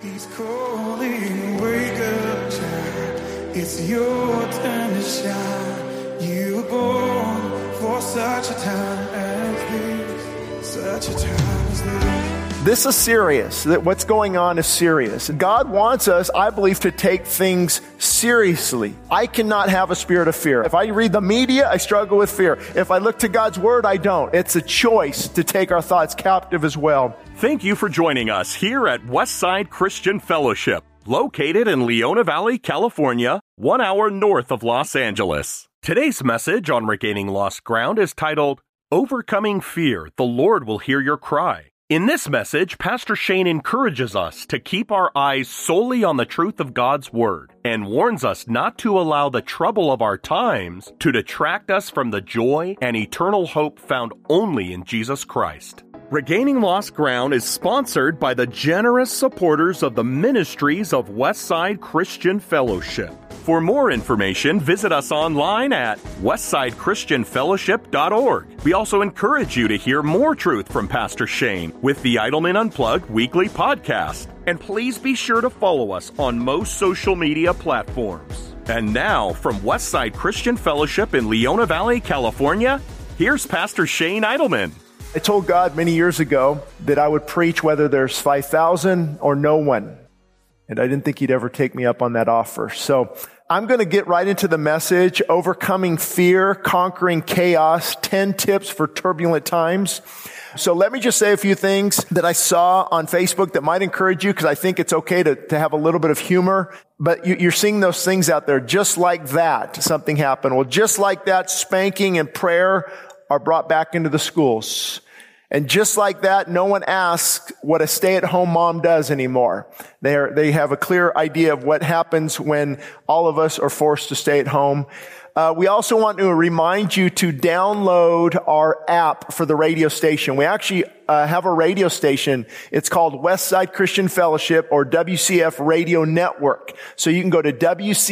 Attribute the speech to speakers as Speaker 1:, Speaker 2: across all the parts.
Speaker 1: He's calling, wake up, child. It's your time to shine. You were born for such a time as this. Such a time as this.
Speaker 2: This is serious. What's going on is serious. God wants us, I believe, to take things seriously. I cannot have a spirit of fear. If I read the media, I struggle with fear. If I look to God's word, I don't. It's a choice to take our thoughts captive as well.
Speaker 3: Thank you for joining us here at Westside Christian Fellowship, located in Leona Valley, California, 1 hour north of Los Angeles. Today's message on Regaining Lost Ground is titled, Overcoming Fear, the Lord Will Hear Your Cry. In this message, Pastor Shane encourages us to keep our eyes solely on the truth of God's Word and warns us not to allow the trouble of our times to detract us from the joy and eternal hope found only in Jesus Christ. Regaining Lost Ground is sponsored by the generous supporters of the ministries of Westside Christian Fellowship. For more information, visit us online at westsidechristianfellowship.org. We also encourage you to hear more truth from Pastor Shane with the Idleman Unplugged weekly podcast. And please be sure to follow us on most social media platforms. And now, from Westside Christian Fellowship in Leona Valley, California, here's Pastor Shane Idleman.
Speaker 2: I told God many years ago that I would preach whether there's 5,000 or no one. And I didn't think He'd ever take me up on that offer. So I'm going to get right into the message, Overcoming Fear, Conquering Chaos, 10 Tips for Turbulent Times. So let me just say a few things that I saw on Facebook that might encourage you, because I think it's okay to have a little bit of humor. But you're seeing those things out there. Just like that, something happened. Well, just like that, spanking and prayer are brought back into the schools. And just like that, no one asks what a stay-at-home mom does anymore. They have a clear idea of what happens when all of us are forced to stay at home. We also want to remind you to download our app for the radio station. We actually have a radio station. It's called Westside Christian Fellowship, or WCF Radio Network. So you can go to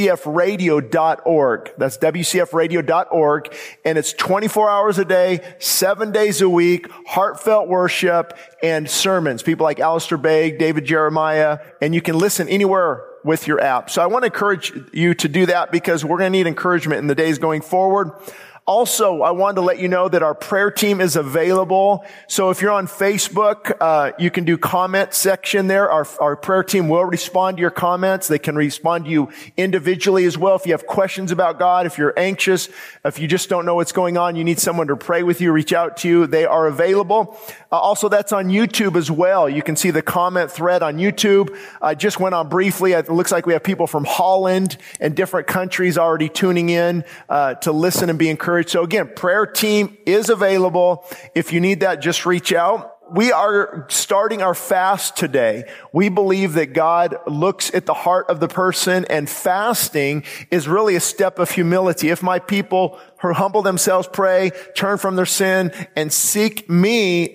Speaker 2: WCFradio.org. That's WCFradio.org. And it's 24 hours a day, 7 days a week, heartfelt worship and sermons. People like Alistair Begg, David Jeremiah, and you can listen anywhere with your app. So I want to encourage you to do that, because we're going to need encouragement in the days going forward. Also, I wanted to let you know that our prayer team is available. So if you're on Facebook, you can do comment section there. Our prayer team will respond to your comments. They can respond to you individually as well. If you have questions about God, if you're anxious, if you just don't know what's going on, you need someone to pray with you, reach out to you. They are available. Also, that's on YouTube as well. You can see the comment thread on YouTube. I just went on briefly. It looks like we have people from Holland and different countries already tuning in to listen and be encouraged. So again, prayer team is available. If you need that, just reach out. We are starting our fast today. We believe that God looks at the heart of the person, and fasting is really a step of humility. If my people who humble themselves, pray, turn from their sin, and seek me,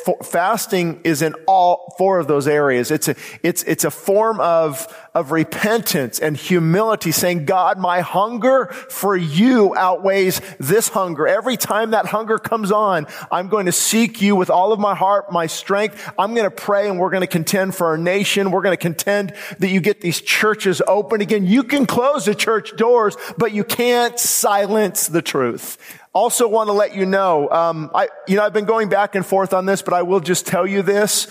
Speaker 2: fasting is in all four of those areas. It's a form of repentance and humility, saying, God, my hunger for you outweighs this hunger. Every time that hunger comes on, I'm going to seek you with all of my heart, my strength. I'm going to pray, and we're going to contend for our nation. We're going to contend that you get these churches open again. You can close the church doors, but you can't silence the truth. Also want to let you know, I've been going back and forth on this, but I will just tell you this.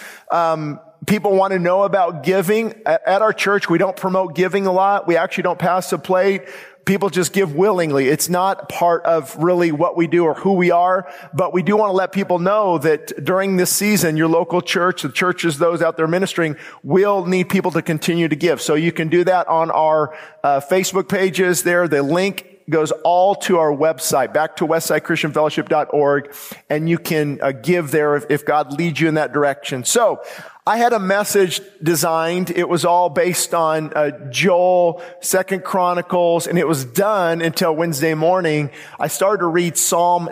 Speaker 2: People want to know about giving. At our church, we don't promote giving a lot. We actually don't pass the plate. People just give willingly. It's not part of really what we do or who we are, but we do want to let people know that during this season, your local church, the churches, those out there ministering, will need people to continue to give. So you can do that on our Facebook pages there. The link goes all to our website, back to westsidechristianfellowship.org, and you can give there if God leads you in that direction. So I had a message designed. It was all based on Joel, 2 Chronicles, and it was done until Wednesday morning. I started to read Psalm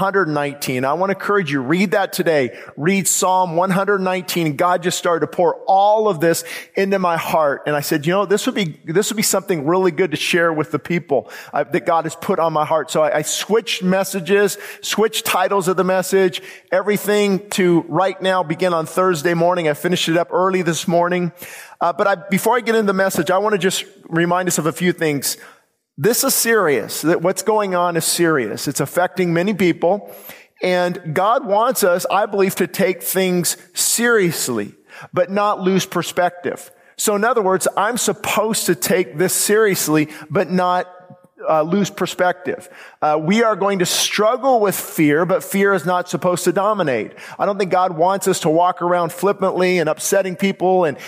Speaker 2: 119. I want to encourage you, read that today. Read Psalm 119. God just started to pour all of this into my heart. And I said, this would be something really good to share with the people that God has put on my heart. So I switched messages, switched titles of the message, everything to right now begin on Thursday morning. I finished it up early this morning. Before I get into the message, I want to just remind us of a few things. This is serious. What's going on is serious. It's affecting many people. And God wants us, I believe, to take things seriously, but not lose perspective. So in other words, I'm supposed to take this seriously, but not lose perspective. We are going to struggle with fear, but fear is not supposed to dominate. I don't think God wants us to walk around flippantly and upsetting people and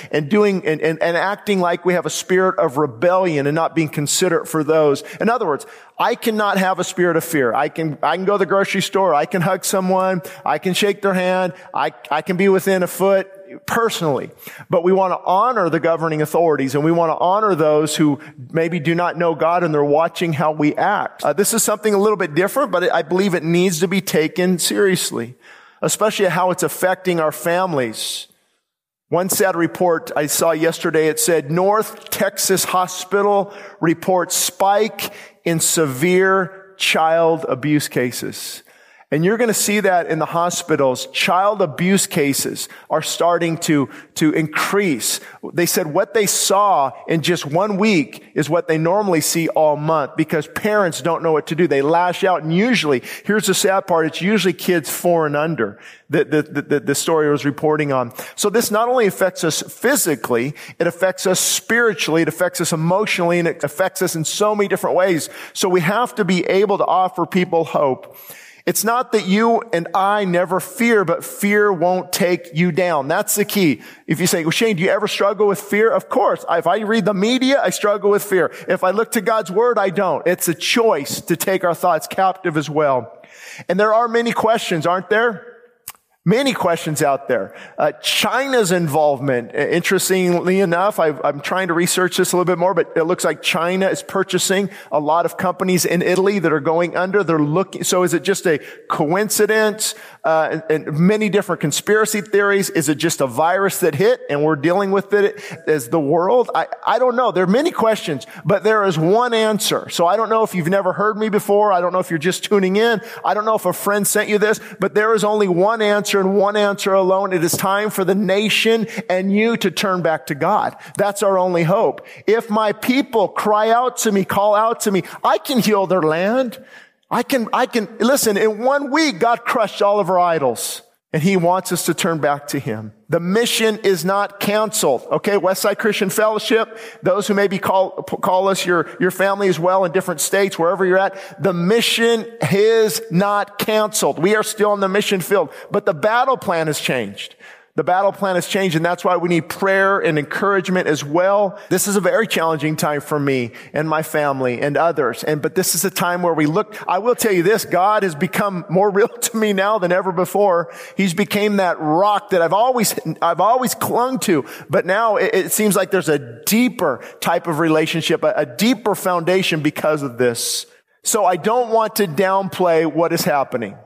Speaker 2: acting like we have a spirit of rebellion and not being considerate for those. In other words, I cannot have a spirit of fear. I can go to the grocery store. I can hug someone. I can shake their hand. I can be within a foot personally. But we want to honor the governing authorities, and we want to honor those who maybe do not know God and they're watching how we act. This is something a little bit different, but I believe it needs to be taken seriously, especially how it's affecting our families. One sad report I saw yesterday, it said North Texas Hospital reports spike in severe child abuse cases. And you're going to see that in the hospitals. Child abuse cases are starting to increase. They said what they saw in just 1 week is what they normally see all month because parents don't know what to do. They lash out, and usually, here's the sad part, it's usually kids 4 and under that the story was reporting on. So this not only affects us physically, it affects us spiritually, it affects us emotionally, and it affects us in so many different ways. So we have to be able to offer people hope. It's not that you and I never fear, but fear won't take you down. That's the key. If you say, well, Shane, do you ever struggle with fear? Of course. If I read the media, I struggle with fear. If I look to God's word, I don't. It's a choice to take our thoughts captive as well. And there are many questions, aren't there? Many questions out there. China's involvement, interestingly enough, I'm trying to research this a little bit more, but it looks like China is purchasing a lot of companies in Italy that are going under. They're looking. So is it just a coincidence? And many different conspiracy theories. Is it just a virus that hit and we're dealing with it as the world? I don't know. There are many questions, but there is one answer. So I don't know if you've never heard me before. I don't know if you're just tuning in. I don't know if a friend sent you this, but there is only one answer and one answer alone. It is time for the nation and you to turn back to God. That's our only hope. If my people cry out to me, call out to me, I can heal their land. I can, listen, in 1 week, God crushed all of our idols. And He wants us to turn back to Him. The mission is not canceled. Okay, Westside Christian Fellowship, those who maybe call us your family as well in different states, wherever you're at, the mission is not canceled. We are still in the mission field, but the battle plan has changed. The battle plan has changed, and that's why we need prayer and encouragement as well. This is a very challenging time for me and my family and others. But this is a time where we look. I will tell you this, God has become more real to me now than ever before. He's became that rock that I've always clung to. But now it seems like there's a deeper type of relationship, a deeper foundation because of this. So I don't want to downplay what is happening.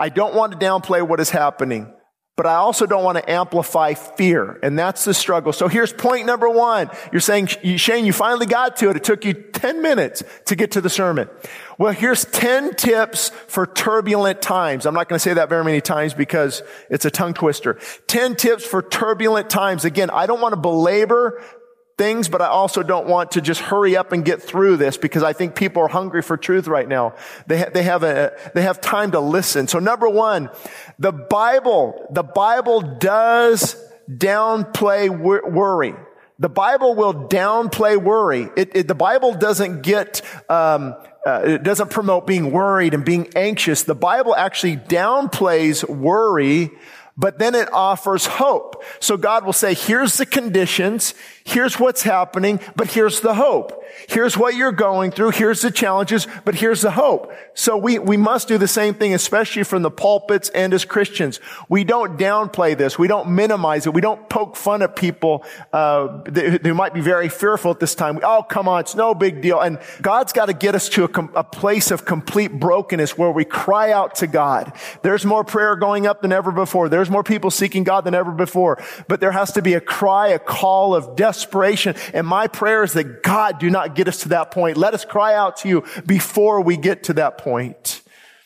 Speaker 2: But I also don't want to amplify fear. And that's the struggle. So here's point number 1. You're saying, Shane, you finally got to it. It took you 10 minutes to get to the sermon. Well, here's 10 tips for turbulent times. I'm not going to say that very many times because it's a tongue twister. 10 tips for turbulent times. Again, I don't want to belabor things, but I also don't want to just hurry up and get through this because I think people are hungry for truth right now. They have time to listen. So number 1, the Bible does downplay worry. The Bible will downplay worry. The Bible doesn't it doesn't promote being worried and being anxious. The Bible actually downplays worry, but then it offers hope. So God will say, here's the conditions, here's what's happening, but here's the hope. Here's what you're going through, here's the challenges, but here's the hope. So we must do the same thing, especially from the pulpits and as Christians. We don't downplay this. We don't minimize it. We don't poke fun at people who might be very fearful at this time. Oh, come on, it's no big deal. And God's got to get us to a place of complete brokenness where we cry out to God. There's more prayer going up than ever before. There's more people seeking God than ever before. But there has to be a cry, a call of desperation. And my prayer is that God do not get us to that point. Let us cry out to you before we get to that point.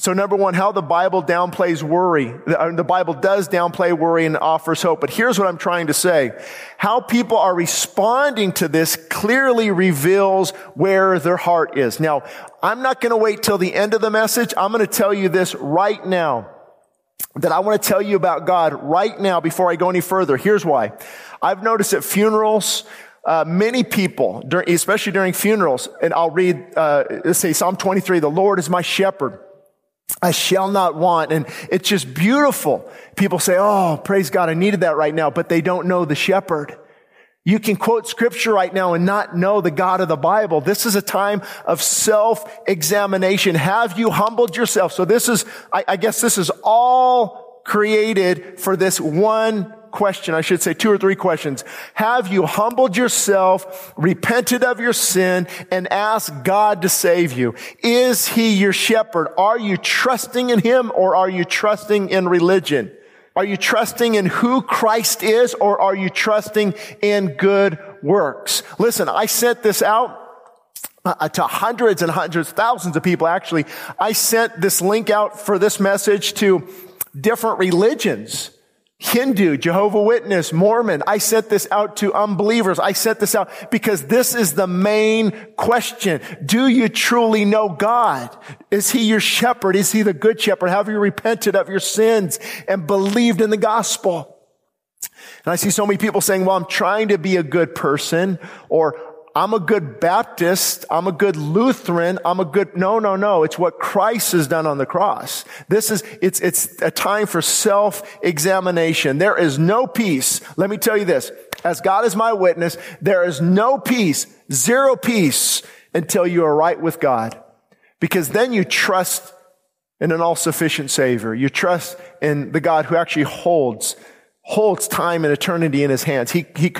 Speaker 2: So number one, how the Bible downplays worry. The Bible does downplay worry and offers hope. But here's what I'm trying to say. How people are responding to this clearly reveals where their heart is. Now, I'm not going to wait till the end of the message. I'm going to tell you this right now. That I want to tell you about God right now before I go any further. Here's why. I've noticed at funerals, many people, especially during funerals, and I'll read, let's say Psalm 23, the Lord is my shepherd. I shall not want. And it's just beautiful. People say, oh, praise God, I needed that right now, but they don't know the shepherd. You can quote scripture right now and not know the God of the Bible. This is a time of self-examination. Have you humbled yourself? So this is, I guess this is all created for this one question. I should say 2 or 3 questions. Have you humbled yourself, repented of your sin, and asked God to save you? Is He your shepherd? Are you trusting in Him, or are you trusting in religion? Are you trusting in who Christ is, or are you trusting in good works? Listen, I sent this out to hundreds and hundreds, thousands of people actually. I sent this link out for this message to different religions. Hindu, Jehovah's Witness, Mormon. I sent this out to unbelievers. I sent this out because this is the main question. Do you truly know God? Is He your shepherd? Is He the good shepherd? Have you repented of your sins and believed in the gospel? And I see so many people saying, well, I'm trying to be a good person, or I'm a good Baptist, I'm a good Lutheran, No. It's what Christ has done on the cross. It's a time for self-examination. There is no peace. Let me tell you this. As God is my witness, there is no peace, zero peace, until you are right with God. Because then you trust in an all-sufficient Savior. You trust in the God who actually holds time and eternity in His hands.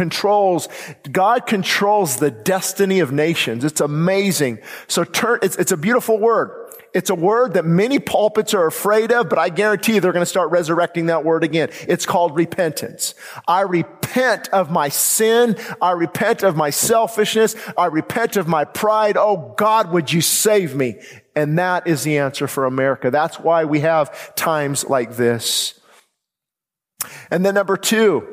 Speaker 2: God controls the destiny of nations. It's amazing. So it's a beautiful word. It's a word that many pulpits are afraid of, but I guarantee you they're going to start resurrecting that word again. It's called repentance. I repent of my sin. I repent of my selfishness. I repent of my pride. Oh God, would you save me? And that is the answer for America. That's why we have times like this. And then number two,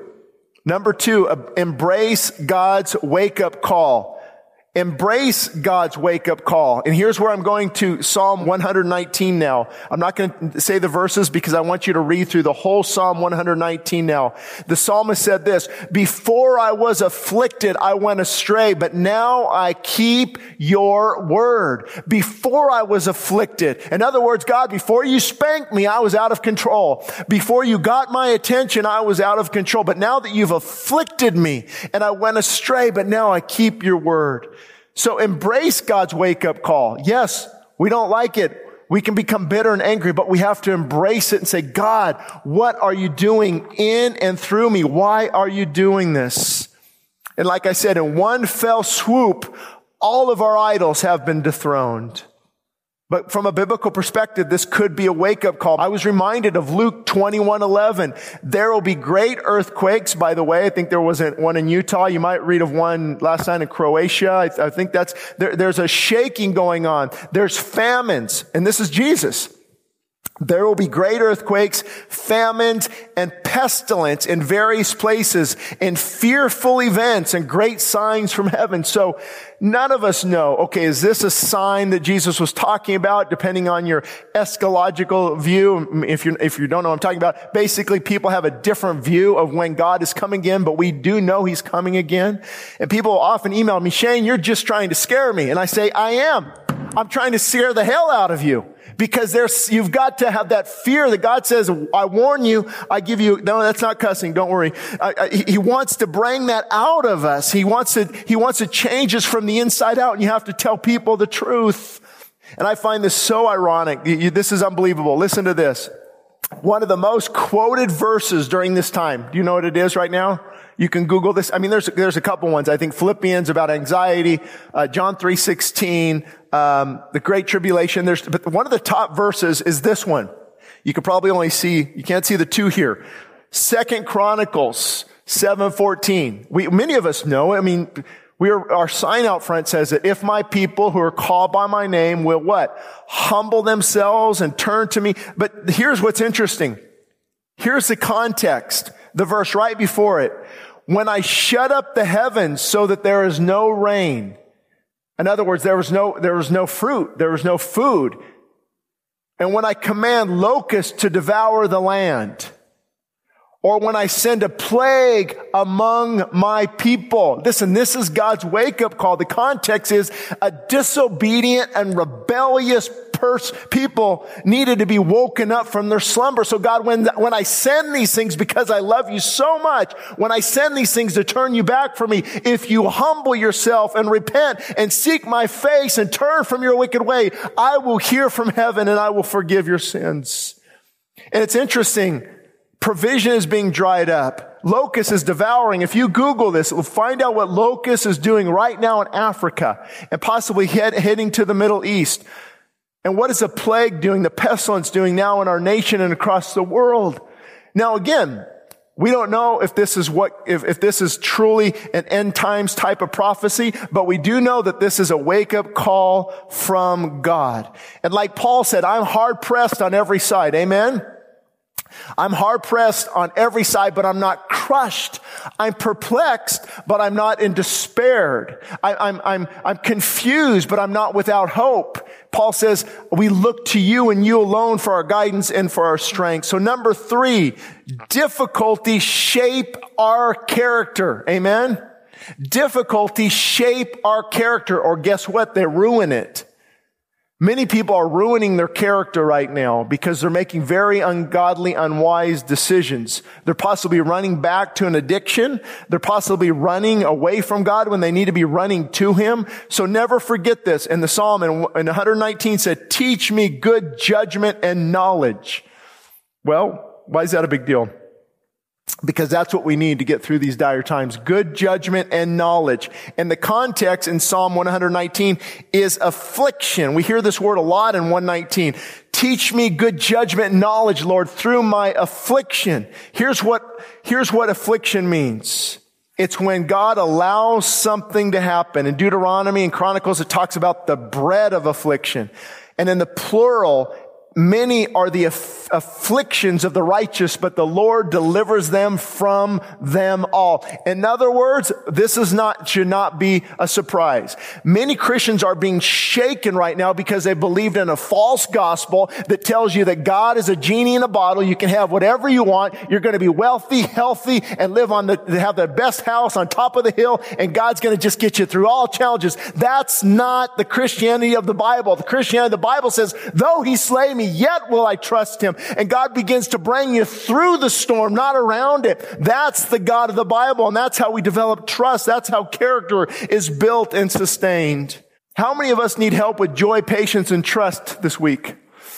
Speaker 2: embrace God's wake-up call. Embrace God's wake-up call. And here's where I'm going to Psalm 119 now. I'm not going to say the verses because I want you to read through the whole Psalm 119 now. The psalmist said this, before I was afflicted, I went astray, but now I keep your word. Before I was afflicted. In other words, God, before you spanked me, I was out of control. Before you got my attention, I was out of control. But now that you've afflicted me and I went astray, but now I keep your word. So embrace God's wake-up call. Yes, we don't like it. We can become bitter and angry, but we have to embrace it and say, God, what are you doing in and through me? Why are you doing this? And like I said, in one fell swoop, all of our idols have been dethroned. But from a biblical perspective, this could be a wake-up call. I was reminded of Luke 21:11. There will be great earthquakes. By the way, I think there was one in Utah. You might read of one last night in Croatia. I think there's a shaking going on. There's famines. And this is Jesus. There will be great earthquakes, famines, and pestilence in various places, and fearful events and great signs from heaven. So none of us know, okay, is this a sign that Jesus was talking about, depending on your eschatological view? If you don't know what I'm talking about, basically people have a different view of when God is coming again, but we do know He's coming again. And people often email me, Shane, you're just trying to scare me. And I say, I am. I'm trying to scare the hell out of you. Because you've got to have that fear that God says, I warn you, I give you, no, that's not cussing, don't worry. He wants to bring that out of us. He wants to change us from the inside out, and you have to tell people the truth. And I find this so ironic. This is unbelievable. Listen to this. One of the most quoted verses during this time. Do you know what it is right now? You can Google this. I mean, there's a couple ones. I think Philippians about anxiety, John 3:16, the Great Tribulation. But one of the top verses is this one. You can probably you can't see the two here. 2 Chronicles 7:14. Many of us know. I mean, Our sign out front says that if my people who are called by my name will what? Humble themselves and turn to me. But here's what's interesting. Here's the context. The verse right before it. When I shut up the heavens so that there is no rain. In other words, there was no fruit. There was no food. And when I command locusts to devour the land. Or when I send a plague among my people. Listen, this is God's wake-up call. The context is a disobedient and rebellious people needed to be woken up from their slumber. So God, when I send these things, because I love you so much, when I send these things to turn you back from me, if you humble yourself and repent and seek my face and turn from your wicked way, I will hear from heaven and I will forgive your sins. And it's interesting. Provision is being dried up. Locust is devouring. If you Google this, we'll find out what locust is doing right now in Africa and possibly heading to the Middle East. And what is the plague doing, the pestilence doing now in our nation and across the world? Now again, we don't know if this is truly an end times type of prophecy, but we do know that this is a wake up call from God. And like Paul said, I'm hard pressed on every side. Amen. I'm hard pressed on every side, but I'm not crushed. I'm perplexed, but I'm not in despair. I'm confused, but I'm not without hope. Paul says, we look to you and you alone for our guidance and for our strength. So number 3, difficulties shape our character. Amen. Difficulties shape our character, or guess what? They ruin it. Many people are ruining their character right now because they're making very ungodly, unwise decisions. They're possibly running back to an addiction. They're possibly running away from God when they need to be running to Him. So never forget this. And the Psalm in 119 said, teach me good judgment and knowledge. Well, why is that a big deal? Because that's what we need to get through these dire times. Good judgment and knowledge. And the context in Psalm 119 is affliction. We hear this word a lot in 119. Teach me good judgment and knowledge, Lord, through my affliction. Here's what affliction means. It's when God allows something to happen. In Deuteronomy and Chronicles, it talks about the bread of affliction. And in the plural, many are the afflictions of the righteous, but the Lord delivers them from them all. In other words, this should not be a surprise. Many Christians are being shaken right now because they believed in a false gospel that tells you that God is a genie in a bottle. You can have whatever you want. You're going to be wealthy, healthy, and have the best house on top of the hill, and God's going to just get you through all challenges. That's not the Christianity of the Bible. The Christianity of the Bible says, though He slay me, yet will I trust Him. And God begins to bring you through the storm, not around it. That's the God of the Bible, and that's how we develop trust. That's how character is built and sustained. How many of us need help with joy, patience, and trust this week?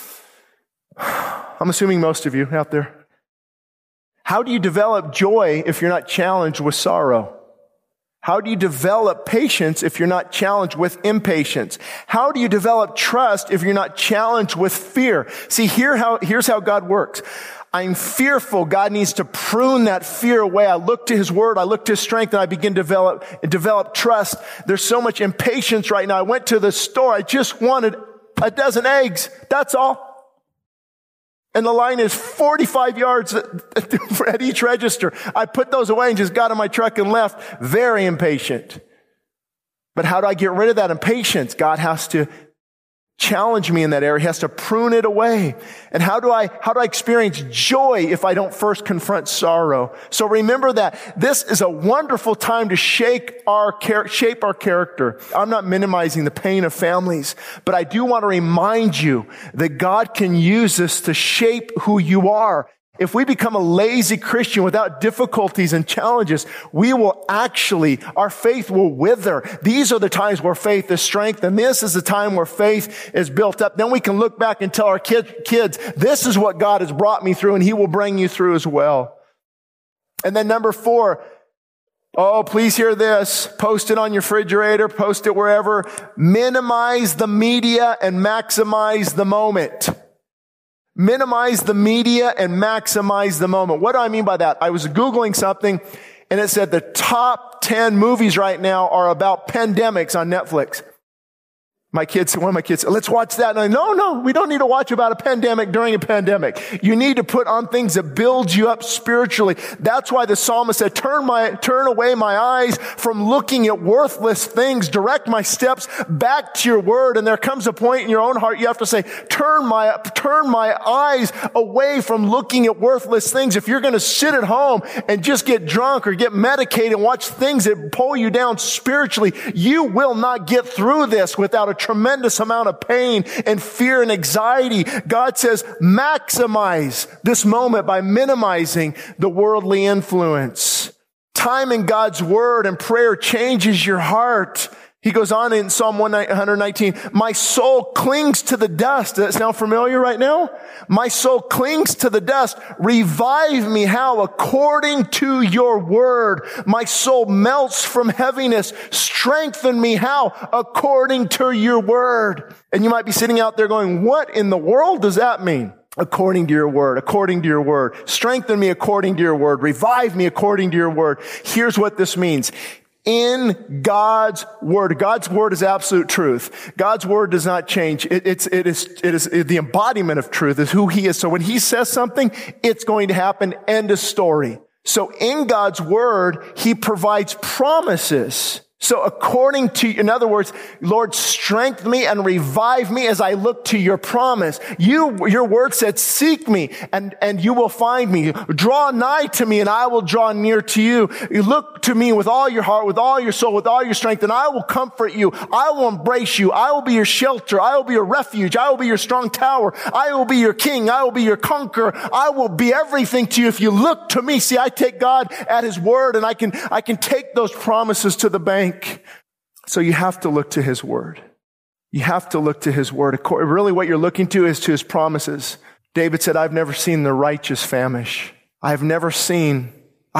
Speaker 2: I'm assuming most of you out there. How do you develop joy if you're not challenged with sorrow? How do you develop patience if you're not challenged with impatience? How do you develop trust if you're not challenged with fear? See, here's how God works. I'm fearful. God needs to prune that fear away. I look to His Word. I look to His strength, and I begin to develop trust. There's so much impatience right now. I went to the store. I just wanted a dozen eggs. That's all. And the line is 45 yards at each register. I put those away and just got in my truck and left. Very impatient. But how do I get rid of that impatience? God has to challenge me in that area. He has to prune it away. And how do I experience joy if I don't first confront sorrow? So remember that this is a wonderful time to shape our character. I'm not minimizing the pain of families, but I do want to remind you that God can use this to shape who you are. If we become a lazy Christian without difficulties and challenges, our faith will wither. These are the times where faith is strengthened. This is the time where faith is built up. Then we can look back and tell our kids, this is what God has brought me through, and He will bring you through as well. And then number 4, please hear this. Post it on your refrigerator, post it wherever. Minimize the media and maximize the moment. Minimize the media and maximize the moment. What do I mean by that? I was Googling something, and it said the top 10 movies right now are about pandemics on Netflix. One of my kids said, let's watch that. And I, no, we don't need to watch about a pandemic during a pandemic. You need to put on things that build you up spiritually. That's why the psalmist said, turn away my eyes from looking at worthless things. Direct my steps back to your word. And there comes a point in your own heart you have to say, turn my eyes away from looking at worthless things. If you're going to sit at home and just get drunk or get medicated and watch things that pull you down spiritually, you will not get through this without a tremendous amount of pain and fear and anxiety. God says, maximize this moment by minimizing the worldly influence. Time in God's word and prayer changes your heart. He goes on in Psalm 119, my soul clings to the dust. Does that sound familiar right now? My soul clings to the dust. Revive me, how? According to your word. My soul melts from heaviness. Strengthen me, how? According to your word. And you might be sitting out there going, what in the world does that mean? According to your word, according to your word. Strengthen me according to your word. Revive me according to your word. Here's what this means. In God's word is absolute truth. God's word does not change. It is the embodiment of truth, is who he is. So when he says something, it's going to happen. End of story. So in God's word, he provides promises. So in other words, Lord, strengthen me and revive me as I look to your promise. Your word said, seek me and you will find me. Draw nigh to me and I will draw near to you. You look to me with all your heart, with all your soul, with all your strength, and I will comfort you. I will embrace you. I will be your shelter. I will be your refuge. I will be your strong tower. I will be your king. I will be your conqueror. I will be everything to you if you look to me. See, I take God at his word and I can take those promises to the bank. So you have to look to his word. You have to look to his word. Really what you're looking to is to his promises. David said, I've never seen the righteous famish. I've never seen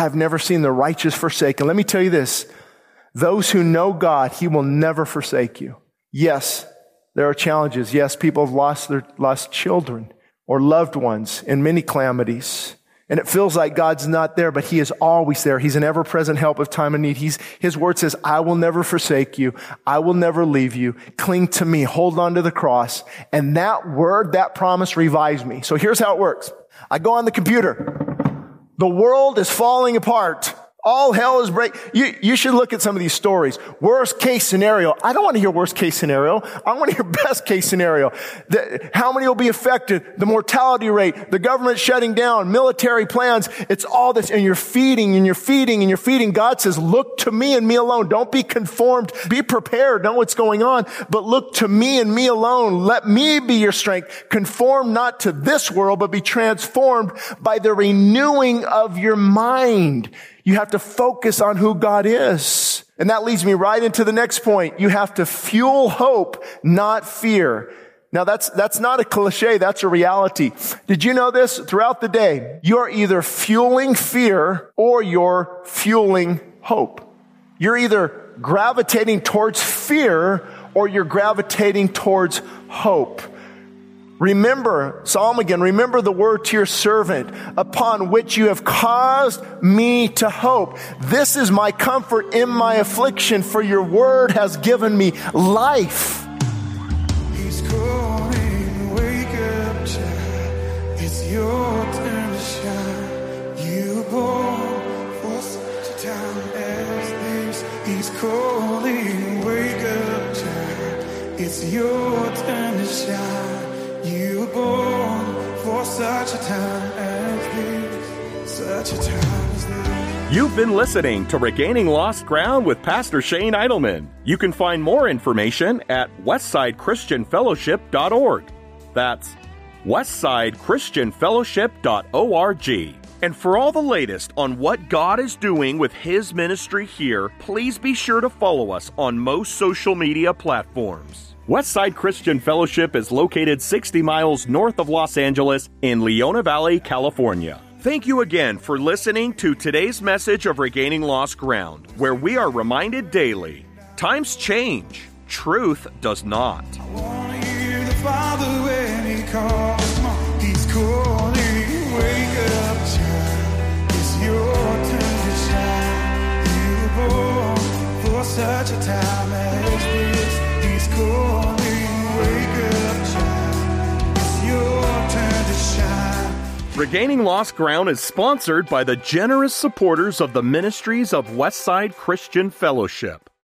Speaker 2: the righteous forsaken. Let me tell you this. Those who know God, he will never forsake you. Yes, there are challenges. Yes, people have lost children or loved ones in many calamities. And it feels like God's not there, but he is always there. He's an ever-present help of time and need. His word says, I will never forsake you. I will never leave you. Cling to me. Hold on to the cross. And that word, that promise revives me. So here's how it works. I go on the computer. The world is falling apart. All hell is breaking. You should look at some of these stories. Worst case scenario. I don't want to hear worst case scenario. I want to hear best case scenario. How many will be affected? The mortality rate, the government shutting down, military plans. It's all this. And you're feeding and you're feeding and you're feeding. God says, look to me and me alone. Don't be conformed. Be prepared. Know what's going on. But look to me and me alone. Let me be your strength. Conform not to this world, but be transformed by the renewing of your mind. You have to focus on who God is. And that leads me right into the next point. You have to fuel hope, not fear. Now that's not a cliche, that's a reality. Did you know this? Throughout the day, you're either fueling fear or you're fueling hope. You're either gravitating towards fear or you're gravitating towards hope. Remember, Psalm again, remember the word to your servant, upon which you have caused me to hope. This is my comfort in my affliction, for your word has given me life.
Speaker 1: He's calling, wake up, child. It's your turn to shine. You were born for such a time as this. He's calling, wake up, child. It's your turn to shine. You were born for such a time as this, such a time as this.
Speaker 3: You've been listening to Regaining Lost Ground with Pastor Shane Idleman. You can find more information at westsidechristianfellowship.org. That's westsidechristianfellowship.org. And for all the latest on what God is doing with his ministry here, please be sure to follow us on most social media platforms. Westside Christian Fellowship is located 60 miles north of Los Angeles in Leona Valley, California. Thank you again for listening to today's message of Regaining Lost Ground, where we are reminded daily, times change, truth does not.
Speaker 1: I want to hear the Father when he calls. He's calling, wake up, child. It's your turn to shine. for such a time as this. He's calling, wake up, child. It's your turn to shine.
Speaker 3: Regaining Lost Ground is sponsored by the generous supporters of the ministries of Westside Christian Fellowship.